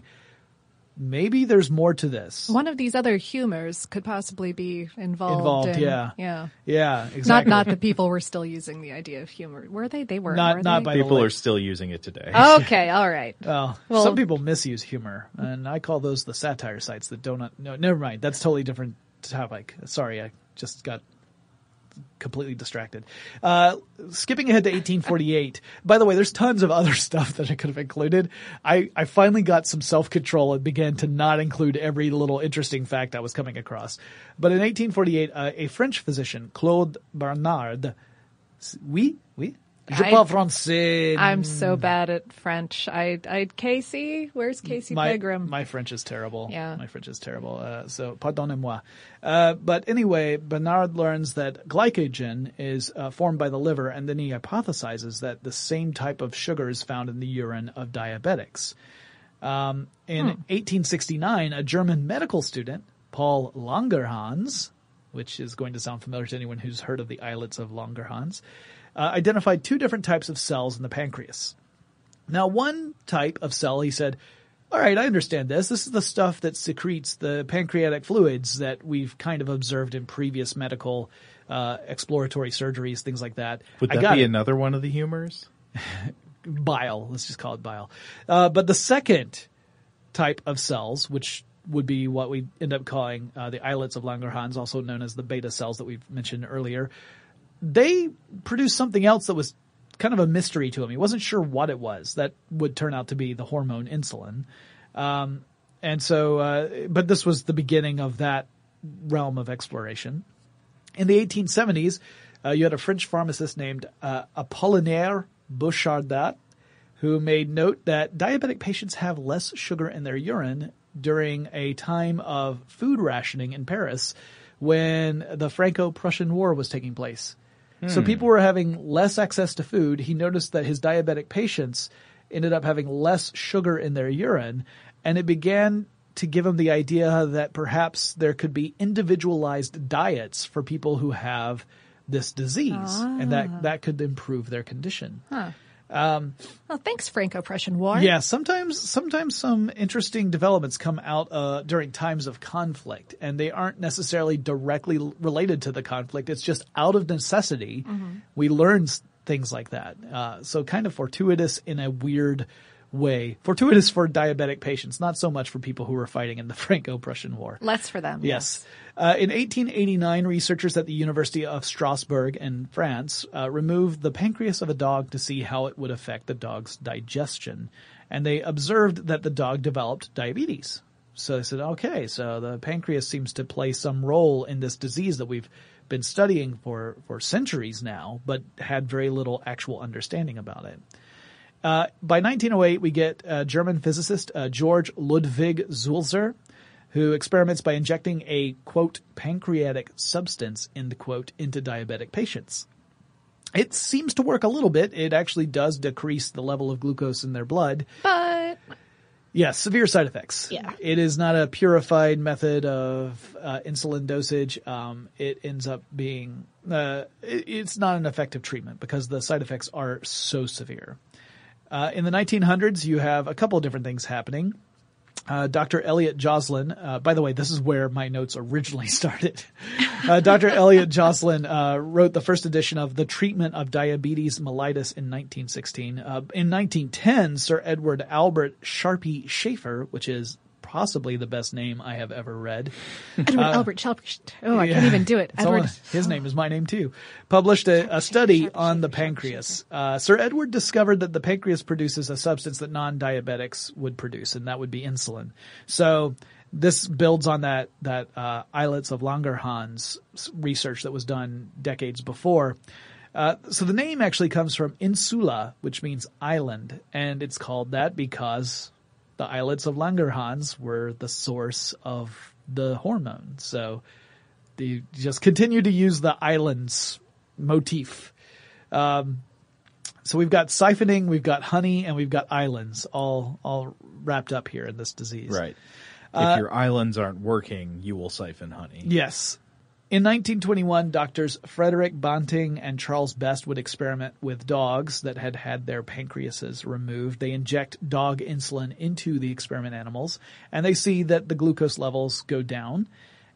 maybe there's more to this. One of these other humors could possibly be involved in, yeah. Yeah, exactly. Not that people were still using the idea of humor. Were they? They were. Not by people are still using it today. Okay, all right. Well, some people misuse humor, and I call those the satire sites that don't. No, never mind. That's a totally different topic. Sorry, I just got completely distracted. Skipping ahead to 1848. By the way, there's tons of other stuff that I could have included. I finally got some self-control and began to not include every little interesting fact I was coming across. But in 1848, a French physician, Claude Bernard, oui? Je parle français. I'm so bad at French. Casey? Where's Casey Pegram? My French is terrible. Yeah. My French is terrible. So pardonnez-moi. But anyway, Bernard learns that glycogen is formed by the liver, and then he hypothesizes that the same type of sugar is found in the urine of diabetics. In 1869, a German medical student, Paul Langerhans, which is going to sound familiar to anyone who's heard of the islets of Langerhans, identified 2 different types of cells in the pancreas. Now, one type of cell, he said, all right, I understand this. This is the stuff that secretes the pancreatic fluids that we've kind of observed in previous medical exploratory surgeries, things like that. Would that be another one of the humors? Bile. Let's just call it bile. But the second type of cells, which would be what we end up calling the islets of Langerhans, also known as the beta cells that we've mentioned earlier, they produced something else that was kind of a mystery to him. He wasn't sure what it was. That would turn out to be the hormone insulin. But this was the beginning of that realm of exploration. In the 1870s, you had a French pharmacist named Apollinaire Bouchardat, who made note that diabetic patients have less sugar in their urine during a time of food rationing in Paris when the Franco-Prussian War was taking place. So people were having less access to food. He noticed that his diabetic patients ended up having less sugar in their urine, and it began to give him the idea that perhaps there could be individualized diets for people who have this disease, and that could improve their condition. Well, thanks, Franco-Prussian War. Yeah, sometimes some interesting developments come out during times of conflict, and they aren't necessarily directly related to the conflict. It's just out of necessity. We learn things like that. So kind of fortuitous in a weird way. Fortuitous for diabetic patients, not so much for people who were fighting in the Franco-Prussian War. Less for them. Yes. In 1889, researchers at the University of Strasbourg in France removed the pancreas of a dog to see how it would affect the dog's digestion. And they observed that the dog developed diabetes. So they said, okay, so the pancreas seems to play some role in this disease that we've been studying for centuries now, but had very little actual understanding about it. By 1908, we get German physicist George Ludwig Sulzer, who experiments by injecting a, quote, pancreatic substance, end quote, into diabetic patients. It seems to work a little bit. It actually does decrease the level of glucose in their blood. But yes, severe side effects. Yeah. It is not a purified method of insulin dosage. It ends up being it's not an effective treatment because the side effects are so severe. In the 1900s, you have a couple of different things happening. Dr. Elliot Joslin, by the way, this is where my notes originally started. Dr. Elliot Joslin wrote the first edition of The Treatment of Diabetes Mellitus in 1916. In 1910, Sir Edward Albert Sharpie Schaefer, which is possibly the best name I have ever read. Edward Albert Sharpie. Oh, I can't even do it. Edward. His name is my name too. Published a study on the pancreas. Sir Edward discovered that the pancreas produces a substance that non-diabetics would produce, and that would be insulin. So this builds on that islets of Langerhans research that was done decades before. So the name actually comes from insula, which means island, and it's called that because the islets of Langerhans were the source of the hormone. So they just continue to use the islands motif. So we've got siphoning, we've got honey, and we've got islands all wrapped up here in this disease. Right. If your islands aren't working, you will siphon honey. Yes. In 1921, doctors Frederick Banting and Charles Best would experiment with dogs that had had their pancreases removed. They inject dog insulin into the experiment animals, and they see that the glucose levels go down.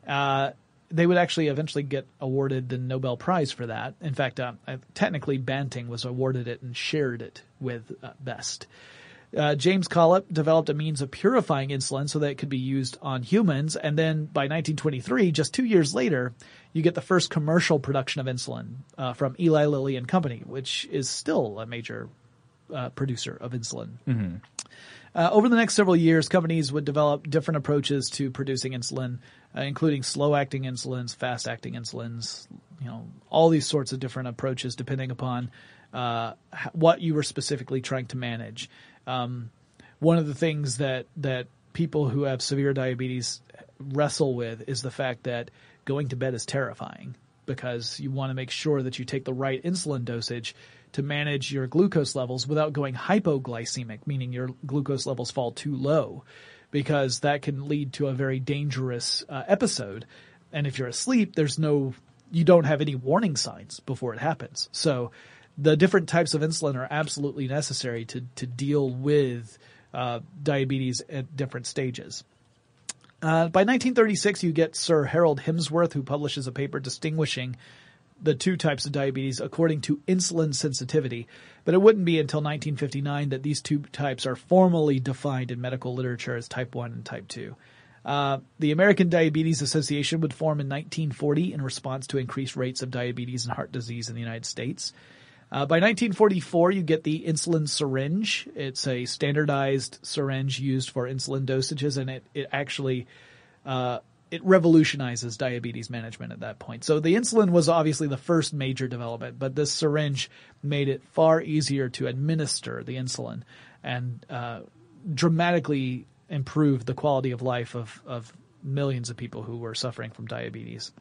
They would actually eventually get awarded the Nobel Prize for that. In fact, technically Banting was awarded it and shared it with Best. James Collip developed a means of purifying insulin so that it could be used on humans. And then by 1923, just 2 years later, you get the first commercial production of insulin from Eli Lilly and Company, which is still a major producer of insulin. Mm-hmm. Over the next several years, companies would develop different approaches to producing insulin, including slow-acting insulins, fast-acting insulins, all these sorts of different approaches depending upon what you were specifically trying to manage. One of the things that people who have severe diabetes wrestle with is the fact that going to bed is terrifying because you want to make sure that you take the right insulin dosage to manage your glucose levels without going hypoglycemic, meaning your glucose levels fall too low, because that can lead to a very dangerous episode. And if you're asleep, you don't have any warning signs before it happens. So the different types of insulin are absolutely necessary to deal with diabetes at different stages. By 1936, you get Sir Harold Hemsworth, who publishes a paper distinguishing the two types of diabetes according to insulin sensitivity. But it wouldn't be until 1959 that these two types are formally defined in medical literature as type 1 and type 2. The American Diabetes Association would form in 1940 in response to increased rates of diabetes and heart disease in the United States. By 1944, you get the insulin syringe. It's a standardized syringe used for insulin dosages, and it actually it revolutionizes diabetes management at that point. So the insulin was obviously the first major development, but this syringe made it far easier to administer the insulin and dramatically improved the quality of life of millions of people who were suffering from diabetes.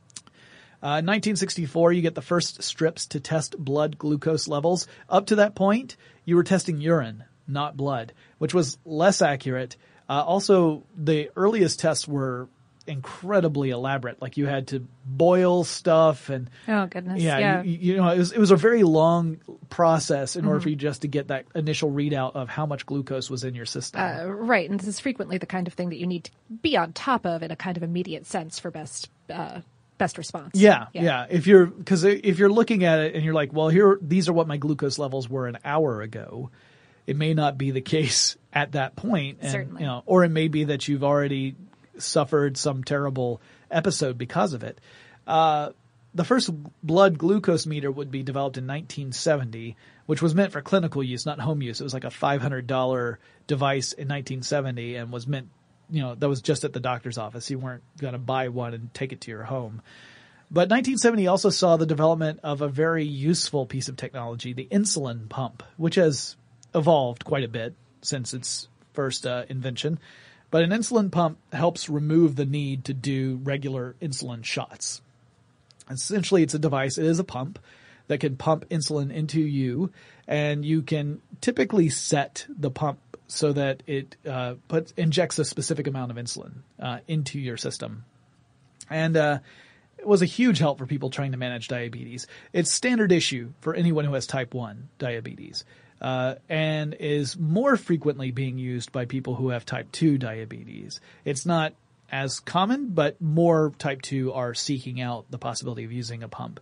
In 1964, you get the first strips to test blood glucose levels. Up to that point, you were testing urine, not blood, which was less accurate. Also, the earliest tests were incredibly elaborate. Like you had to boil stuff and oh goodness, yeah. It was a very long process in order for you just to get that initial readout of how much glucose was in your system. Right, and this is frequently the kind of thing that you need to be on top of in a kind of immediate sense for best response. Yeah. If you're looking at it and you're like, well, these are what my glucose levels were an hour ago, it may not be the case at that point. And, certainly. Or it may be that you've already suffered some terrible episode because of it. The first blood glucose meter would be developed in 1970, which was meant for clinical use, not home use. It was like a $500 device in 1970 and was meant, that was just at the doctor's office. You weren't going to buy one and take it to your home. But 1970 also saw the development of a very useful piece of technology, the insulin pump, which has evolved quite a bit since its first invention. But an insulin pump helps remove the need to do regular insulin shots. Essentially, it's a device. It is a pump that can pump insulin into you, and you can typically set the pump so that it injects a specific amount of insulin into your system. And it was a huge help for people trying to manage diabetes. It's standard issue for anyone who has type 1 diabetes. and is more frequently being used by people who have type 2 diabetes. It's not as common, but more type 2 are seeking out the possibility of using a pump.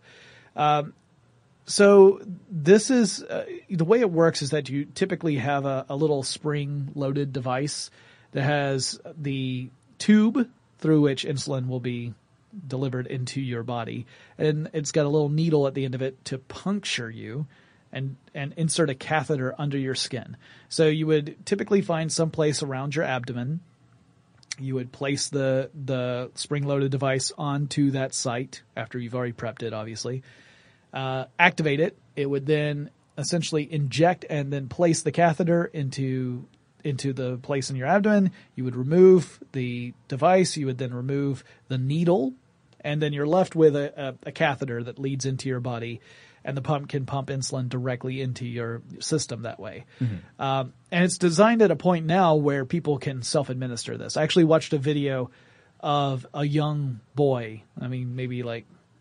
So this is the way it works is that you typically have a little spring-loaded device that has the tube through which insulin will be delivered into your body, and it's got a little needle at the end of it to puncture you and insert a catheter under your skin. So you would typically find some place around your abdomen. You would place the spring-loaded device onto that site after you've already prepped it, obviously. Activate it. It would then essentially inject and then place the catheter into the place in your abdomen. You would remove the device. You would then remove the needle, and then you're left with a catheter that leads into your body, and the pump can pump insulin directly into your system that way. And it's designed at a point now where people can self-administer this. I actually watched a video of a young boy, maybe like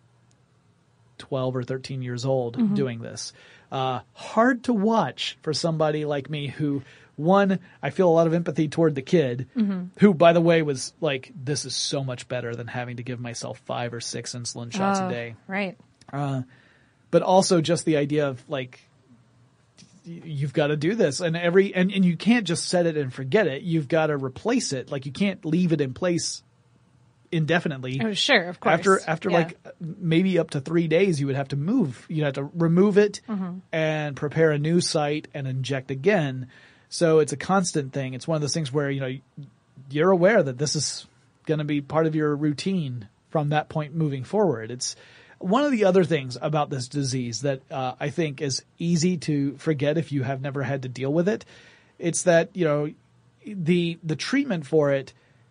12 or 13 years old, doing this. Hard to watch for somebody like me who, one, I feel a lot of empathy toward the kid, who, by the way, was like, this is so much better than having to give myself 5 or 6 insulin shots a day. Right. But also just the idea of like, you've got to do this, and you can't just set it and forget it. You've got to replace it. Like, you can't leave it in place indefinitely. Oh, sure, of course. After like maybe up to 3 days, you would have to move. You'd have to remove it and prepare a new site and inject again. So it's a constant thing. It's one of those things where, you're aware that this is going to be part of your routine from that point moving forward. It's one of the other things about this disease that I think is easy to forget if you have never had to deal with it. It's that, the treatment for it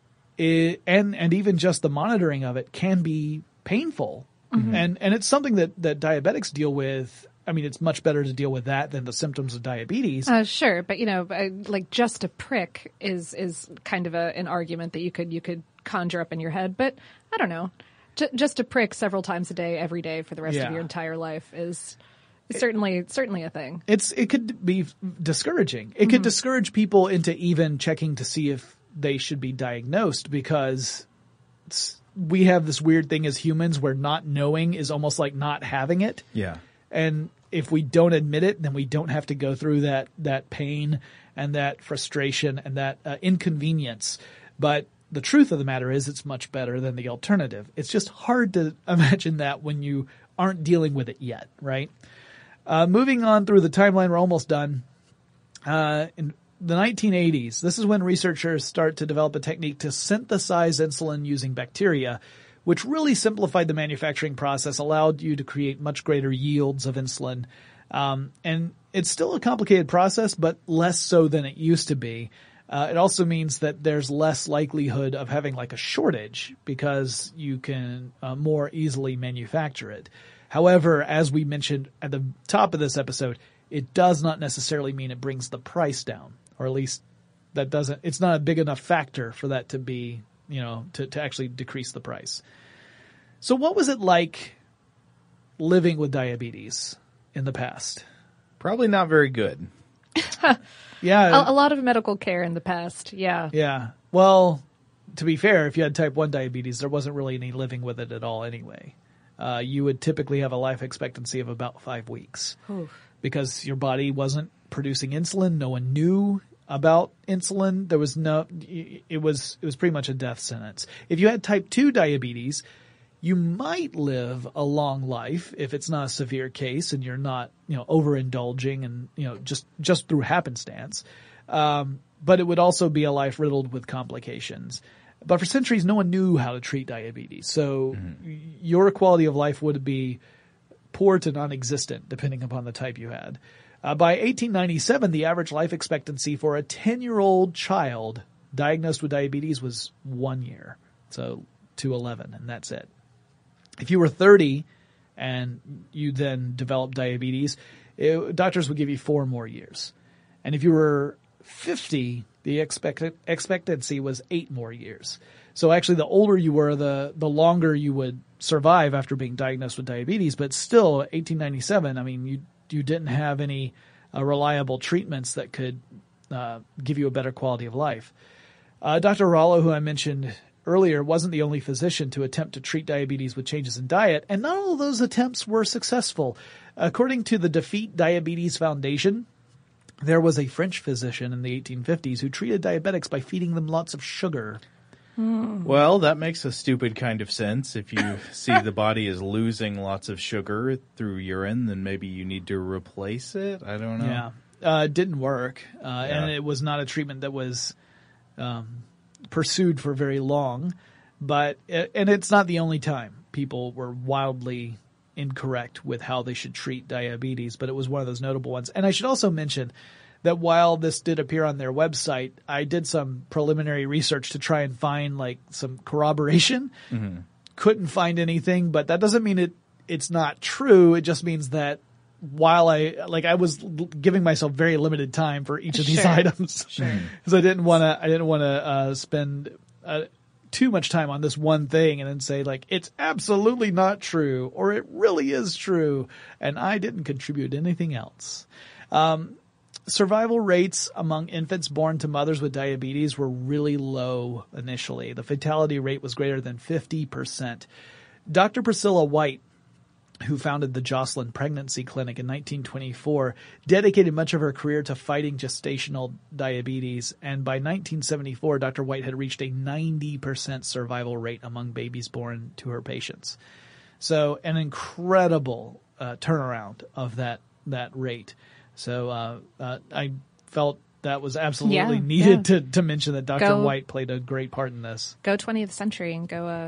and even just the monitoring of it can be painful. And it's something that diabetics deal with. It's much better to deal with that than the symptoms of diabetes. Sure. But, like just a prick is kind of an argument that you could conjure up in your head. But I don't know. Just a prick several times a day, every day for the rest of your entire life is certainly a thing. It could be discouraging. It could discourage people into even checking to see if they should be diagnosed, because we have this weird thing as humans where not knowing is almost like not having it. Yeah. And if we don't admit it, then we don't have to go through that pain and that frustration and that inconvenience. But the truth of the matter is it's much better than the alternative. It's just hard to imagine that when you aren't dealing with it yet, right? Moving on through the timeline, we're almost done. In the 1980s, this is when researchers start to develop a technique to synthesize insulin using bacteria, which really simplified the manufacturing process, allowed you to create much greater yields of insulin. And it's still a complicated process, but less so than it used to be. It also means that there's less likelihood of having like a shortage because you can more easily manufacture it. However, as we mentioned at the top of this episode, it does not necessarily mean it brings the price down, or at least it's not a big enough factor for that to be, to actually decrease the price. So what was it like living with diabetes in the past? Probably not very good. Yeah. A lot of medical care in the past. Yeah. Yeah. Well, to be fair, if you had type 1 diabetes, there wasn't really any living with it at all anyway. You would typically have a life expectancy of about 5 weeks. Oof. Because your body wasn't producing insulin. No one knew about insulin. There was it was pretty much a death sentence. If you had type 2 diabetes, you might live a long life if it's not a severe case and you're not, overindulging and, just through happenstance. But it would also be a life riddled with complications. But for centuries, no one knew how to treat diabetes. So your quality of life would be poor to non-existent, depending upon the type you had. By 1897, the average life expectancy for a 10-year-old child diagnosed with diabetes was 1 year. So to 11, and that's it. If you were 30 and you then developed diabetes, doctors would give you 4 more years. And if you were 50, the expectancy was 8 more years. So actually, the older you were, the longer you would survive after being diagnosed with diabetes. But still, 1897, you didn't have any reliable treatments that could give you a better quality of life. Dr. Rollo, who I mentioned earlier, wasn't the only physician to attempt to treat diabetes with changes in diet, and not all of those attempts were successful. According to the Defeat Diabetes Foundation, there was a French physician in the 1850s who treated diabetics by feeding them lots of sugar. Well, that makes a stupid kind of sense. If you see the body is losing lots of sugar through urine, then maybe you need to replace it. I don't know. Yeah. It didn't work, and it was not a treatment that was pursued for very long. And it's not the only time people were wildly incorrect with how they should treat diabetes, but it was one of those notable ones. And I should also mention that while this did appear on their website, I did some preliminary research to try and find like some corroboration. Mm-hmm. Couldn't find anything, but that doesn't mean it's not true. It just means that while I was giving myself very limited time for each of these items, because I didn't want to spend too much time on this one thing and then say like it's absolutely not true or it really is true, and I didn't contribute anything else. Survival rates among infants born to mothers with diabetes were really low initially. The fatality rate was greater than 50%. Dr. Priscilla White, who founded the Joslin Pregnancy Clinic in 1924, dedicated much of her career to fighting gestational diabetes, and by 1974, Dr. White had reached a 90% survival rate among babies born to her patients. So an incredible turnaround of that rate. So I felt that was absolutely needed to mention that Dr. White played a great part in this. Go 20th century and go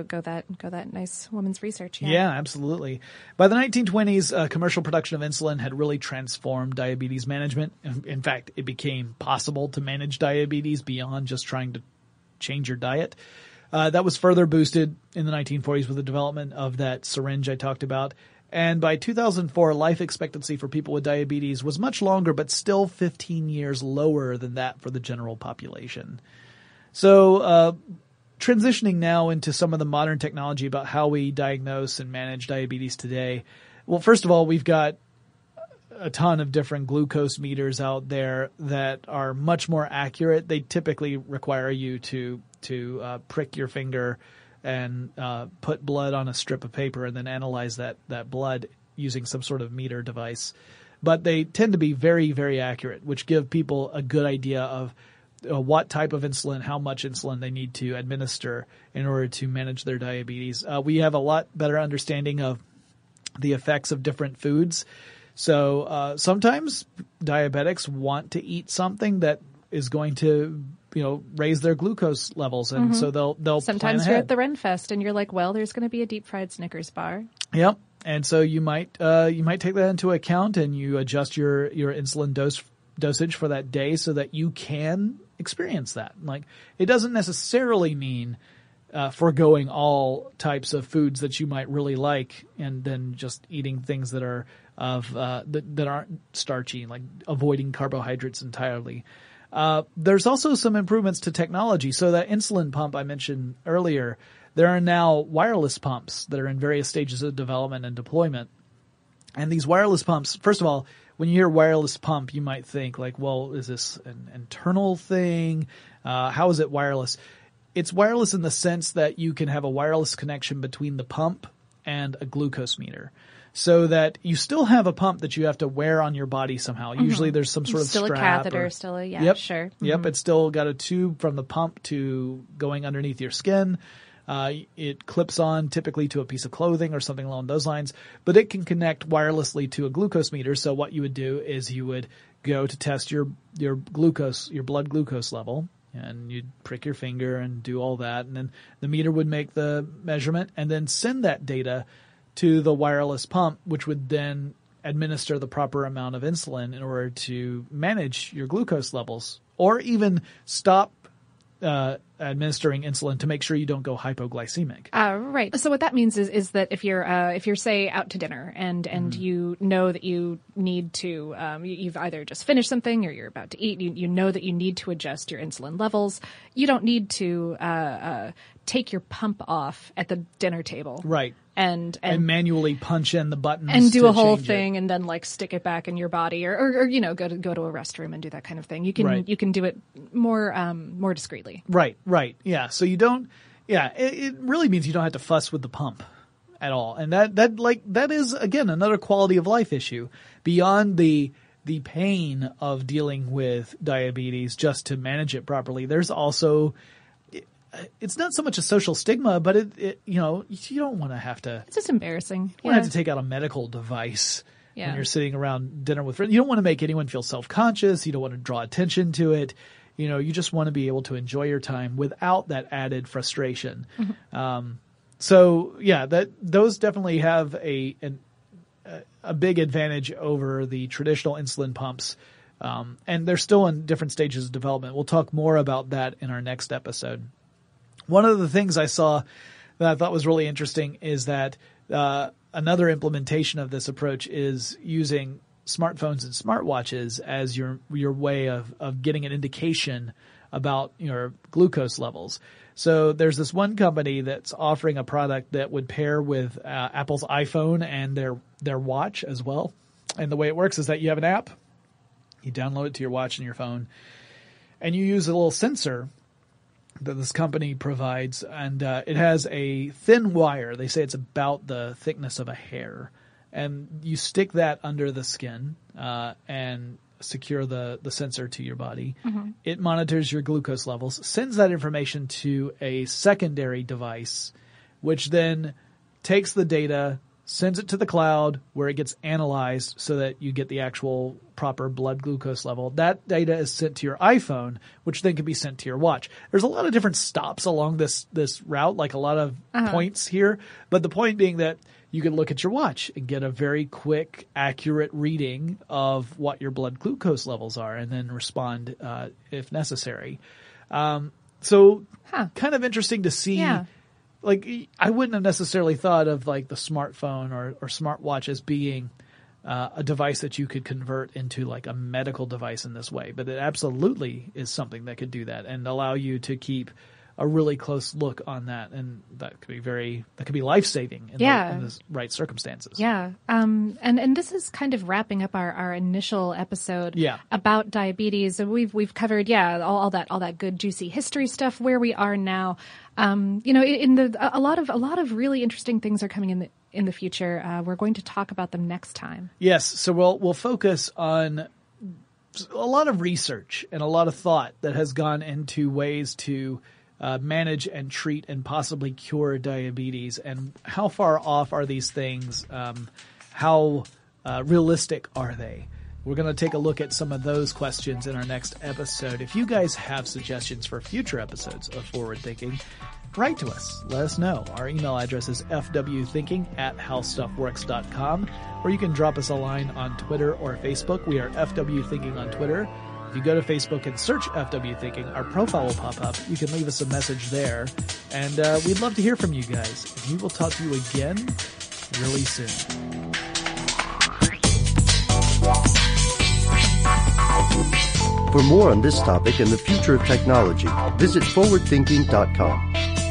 that nice woman's research. Yeah, absolutely. By the 1920s, commercial production of insulin had really transformed diabetes management. In fact, it became possible to manage diabetes beyond just trying to change your diet. That was further boosted in the 1940s with the development of that syringe I talked about. And by 2004, life expectancy for people with diabetes was much longer, but still 15 years lower than that for the general population. So, transitioning now into some of the modern technology about how we diagnose and manage diabetes today. Well, first of all, we've got a ton of different glucose meters out there that are much more accurate. They typically require you to prick your finger and put blood on a strip of paper and then analyze that blood using some sort of meter device. But they tend to be very, very accurate, which give people a good idea of what type of insulin, how much insulin they need to administer in order to manage their diabetes. We have a lot better understanding of the effects of different foods. So sometimes diabetics want to eat something that is going to raise their glucose levels, and so they'll sometimes plan you're ahead. at the Ren Fest and you're like, well, there's going to be a deep fried Snickers bar. Yep, and so you might take that into account, and you adjust your insulin dosage for that day so that you can experience that. Like, it doesn't necessarily mean foregoing all types of foods that you might really like, and then just eating things that are that aren't starchy, like avoiding carbohydrates entirely. There's also some improvements to technology. So that insulin pump I mentioned earlier, there are now wireless pumps that are in various stages of development and deployment. And these wireless pumps, first of all, when you hear wireless pump, you might think like, well, is this an internal thing? How is it wireless? It's wireless in the sense that you can have a wireless connection between the pump and a glucose meter, so that you still have a pump that you have to wear on your body somehow. Mm-hmm. Usually there's some sort of still strap. Still a catheter, sure. Mm-hmm. Yep, it's still got a tube from the pump to going underneath your skin. It clips on typically to a piece of clothing or something along those lines, but it can connect wirelessly to a glucose meter. So what you would do is you would go to test your glucose, your blood glucose level, and you'd prick your finger and do all that, and then the meter would make the measurement and then send that data to the wireless pump, which would then administer the proper amount of insulin in order to manage your glucose levels, or even stop administering insulin to make sure you don't go hypoglycemic. Right. So what that means is that if you're say out to dinner and you know that you need to, you've either just finished something or you're about to eat, you know that you need to adjust your insulin levels. You don't need to take your pump off at the dinner table. Right. and manually punch in the buttons and do a whole change thing and then like stick it back in your body or go to a restroom and do that kind of thing. You can do it more discreetly. Right. Yeah. So you don't. Yeah. It really means you don't have to fuss with the pump at all, and that is again another quality of life issue beyond the pain of dealing with diabetes. Just to manage it properly, there's also. It's not so much a social stigma, but you don't want to have to. It's just embarrassing. You don't have to take out a medical device when you're sitting around dinner with friends. You don't want to make anyone feel self-conscious. You don't want to draw attention to it. You just want to be able to enjoy your time without that added frustration. Mm-hmm. Those definitely have a big advantage over the traditional insulin pumps. And they're still in different stages of development. We'll talk more about that in our next episode. One of the things I saw that I thought was really interesting is that another implementation of this approach is using smartphones and smartwatches as your way of getting an indication about your glucose levels. So there's this one company that's offering a product that would pair with Apple's iPhone and their watch as well. And the way it works is that you have an app, you download it to your watch and your phone, and you use a little sensor that this company provides, and it has a thin wire. They say it's about the thickness of a hair, and you stick that under the skin and secure the sensor to your body. Mm-hmm. It monitors your glucose levels, sends that information to a secondary device, which then takes the data, sends it to the cloud where it gets analyzed so that you get the actual proper blood glucose level. That data is sent to your iPhone, which then can be sent to your watch. There's a lot of different stops along this route, like a lot of points here. But the point being that you can look at your watch and get a very quick, accurate reading of what your blood glucose levels are and then respond if necessary. Kind of interesting to see. Yeah. Like, I wouldn't have necessarily thought of like the smartphone or smartwatch as being a device that you could convert into like a medical device in this way, but it absolutely is something that could do that and allow you to keep a really close look on that, and that could be life-saving in the right circumstances. Yeah. And this is kind of wrapping up our initial episode about diabetes. And we've covered, all that good juicy history stuff, where we are now. A lot of really interesting things are coming in the future. We're going to talk about them next time. Yes. So we'll focus on a lot of research and a lot of thought that has gone into ways to manage and treat and possibly cure diabetes, and how far off are these things? How realistic are they? We're going to take a look at some of those questions in our next episode. If you guys have suggestions for future episodes of Forward Thinking, write to us. Let us know. Our email address is fwthinking@howstuffworks.com, or you can drop us a line on Twitter or Facebook. We are FW Thinking on Twitter. If you go to Facebook and search FW Thinking, our profile will pop up. You can leave us a message there, and we'd love to hear from you guys. And we will talk to you again really soon. For more on this topic and the future of technology, visit forwardthinking.com.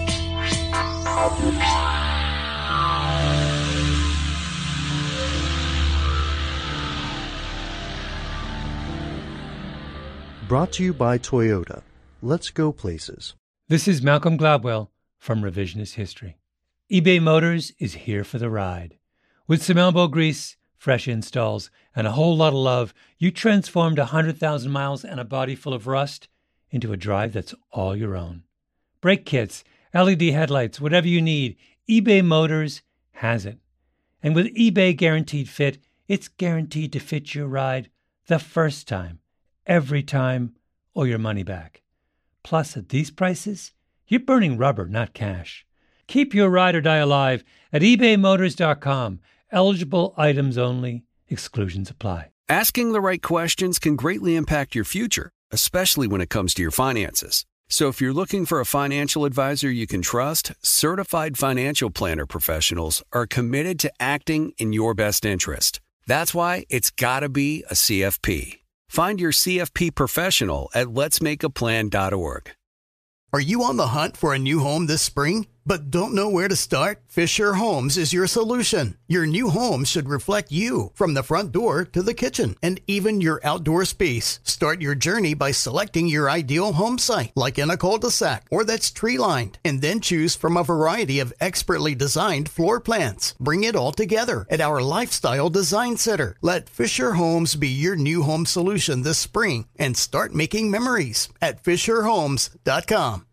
Brought to you by Toyota. Let's go places. This is Malcolm Gladwell from Revisionist History. eBay Motors is here for the ride. With some elbow grease, fresh installs, and a whole lot of love, you transformed 100,000 miles and a body full of rust into a drive that's all your own. Brake kits, LED headlights, whatever you need, eBay Motors has it. And with eBay Guaranteed Fit, it's guaranteed to fit your ride the first time, every time, or your money back. Plus, at these prices, you're burning rubber, not cash. Keep your ride or die alive at ebaymotors.com. Eligible items only. Exclusions apply. Asking the right questions can greatly impact your future, especially when it comes to your finances. So if you're looking for a financial advisor you can trust, certified financial planner professionals are committed to acting in your best interest. That's why it's got to be a CFP. Find your CFP professional at letsmakeaplan.org. Are you on the hunt for a new home this spring? but don't know where to start? Fisher Homes is your solution. Your new home should reflect you, from the front door to the kitchen, and even your outdoor space. Start your journey by selecting your ideal home site, like in a cul-de-sac or that's tree-lined, and then choose from a variety of expertly designed floor plans. Bring it all together at our Lifestyle Design Center. Let Fisher Homes be your new home solution this spring and start making memories at FisherHomes.com.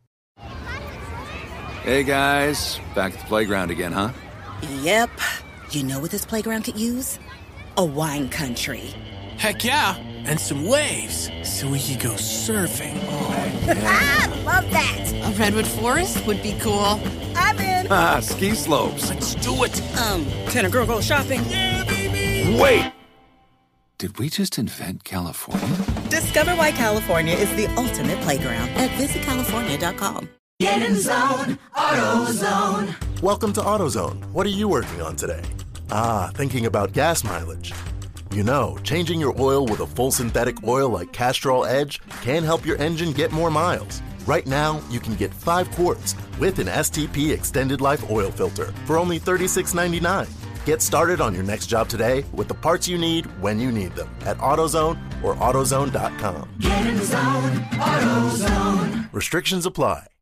Hey guys, back at the playground again, huh? Yep. You know what this playground could use? A wine country. Heck yeah, and some waves so we could go surfing. Oh, yeah. I love that. A redwood forest would be cool. I'm in. Ski slopes. Let's do it. Can a girl go shopping? Yeah, baby. Wait! Did we just invent California? Discover why California is the ultimate playground at visitcalifornia.com. Get in zone, AutoZone. Welcome to AutoZone. What are you working on today? Thinking about gas mileage. You know, changing your oil with a full synthetic oil like Castrol Edge can help your engine get more miles. Right now, you can get 5 quarts with an STP Extended Life Oil Filter for only $36.99. Get started on your next job today with the parts you need when you need them at AutoZone or AutoZone.com. Get in zone, AutoZone. Restrictions apply.